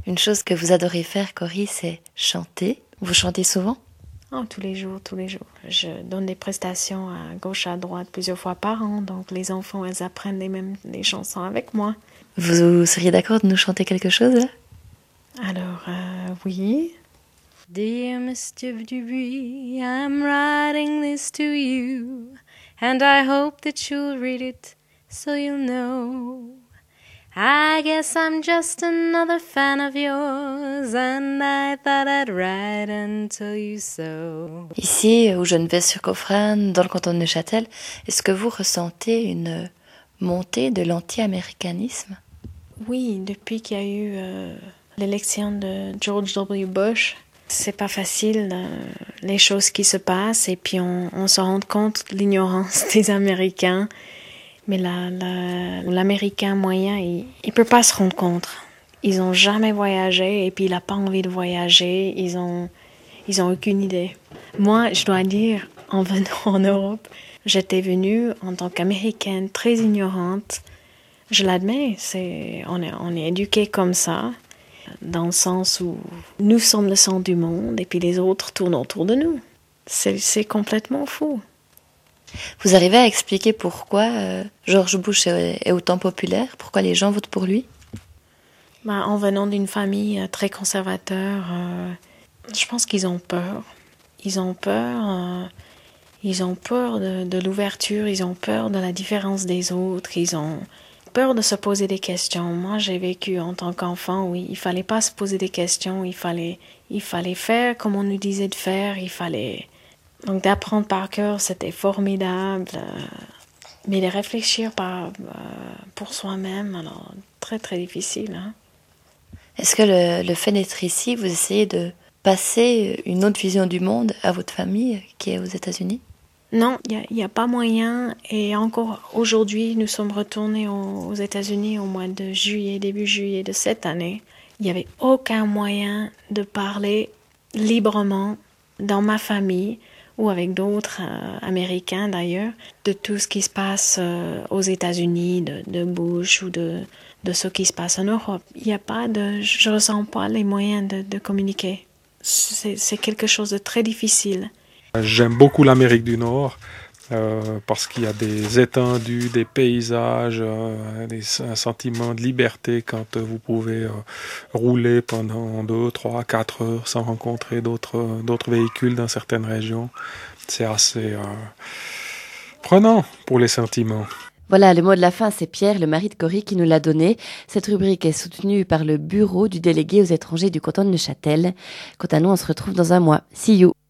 Une chose que vous adorez faire, Cory, c'est chanter. Vous chantez souvent? Oh, tous les jours, tous les jours. Je donne des prestations à gauche, à droite, plusieurs fois par an. Donc, les enfants, elles apprennent les chansons avec moi. Vous seriez d'accord de nous chanter quelque chose, là? Alors, oui. Dear Mr. Dubuis, I'm writing this to you, and I hope that you'll read it so you'll know. I guess I'm just another fan of yours, and I thought I'd write and tell you so. Ici, où je ne vais sur Cofrane, dans le canton de Neuchâtel, est-ce que vous ressentez une montée de l'anti-américanisme? Oui, depuis qu'il y a eu l'élection de George W. Bush, c'est pas facile, les choses qui se passent, et puis on se rend compte de l'ignorance des Américains. Mais l'Américain moyen, il peut pas se rendre compte. Ils ont jamais voyagé, et puis il a pas envie de voyager. Ils ont aucune idée. Moi, je dois dire, en venant en Europe, j'étais venue en tant qu'Américaine très ignorante. Je l'admets, on est éduqué comme ça, dans le sens où nous sommes le centre du monde et puis les autres tournent autour de nous. C'est complètement fou. Vous arrivez à expliquer pourquoi George Bush est autant populaire? Pourquoi les gens votent pour lui? En venant d'une famille très conservateur, je pense qu'ils ont peur. Ils ont peur de l'ouverture, ils ont peur de la différence des autres, ils ont peur de se poser des questions. Moi, j'ai vécu en tant qu'enfant où il fallait pas se poser des questions, il fallait faire comme on nous disait de faire, donc d'apprendre par cœur, c'était formidable, mais de réfléchir pour soi-même, alors très très difficile. Hein? Est-ce que le fait d'être ici, vous essayez de passer une autre vision du monde à votre famille qui est aux États-Unis? Non, il y a pas moyen. Et encore aujourd'hui, nous sommes retournés aux États-Unis au mois de juillet, début juillet de cette année. Il n'y avait aucun moyen de parler librement dans ma famille ou avec d'autres Américains d'ailleurs, de tout ce qui se passe aux États-Unis, de Bush ou de ce qui se passe en Europe. Je ressens pas les moyens de communiquer. C'est quelque chose de très difficile. J'aime beaucoup l'Amérique du Nord parce qu'il y a des étendues, des paysages, un sentiment de liberté quand vous pouvez rouler pendant 2, 3, 4 heures sans rencontrer d'autres véhicules dans certaines régions. C'est assez prenant pour les sentiments. Voilà, le mot de la fin, c'est Pierre, le mari de Cory, qui nous l'a donné. Cette rubrique est soutenue par le bureau du délégué aux étrangers du canton de Neuchâtel. Quant à nous, on se retrouve dans un mois. See you!